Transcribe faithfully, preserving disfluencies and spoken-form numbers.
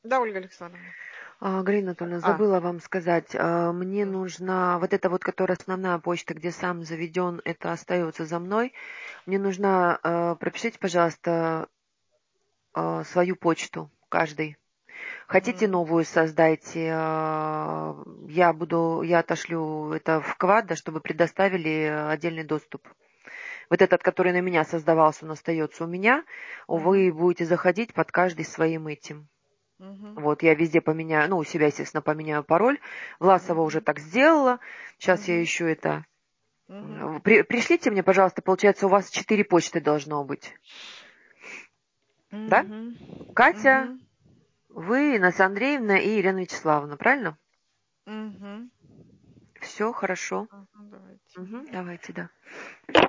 Да, Ольга Александровна. А, Галина Анатольевна, А, забыла вам сказать, а, мне м, нужна вот эта вот, которая основная почта, где сам заведен, это остается за мной. Мне нужна, а, пропишите, пожалуйста, а, свою почту каждый. Хотите м, новую создайте, а, я буду, я отошлю это в квад, да, чтобы предоставили отдельный доступ. Вот этот, который на меня создавался, он остается у меня. мгм, Вы будете заходить под каждый своим этим. мгм, Вот, я везде поменяю, ну, у себя, естественно, поменяю пароль. Власова уже мгм, так сделала. Сейчас я мгм, ищу это. мгм, М, При, пришлите мне, пожалуйста, получается, у вас четыре почты должно быть. Да? мгм, Катя, мгм, вы, Инесса Андреевна и Елена Вячеславовна, правильно? мгм. Все хорошо. Ага, давайте. Мгм, давайте, да.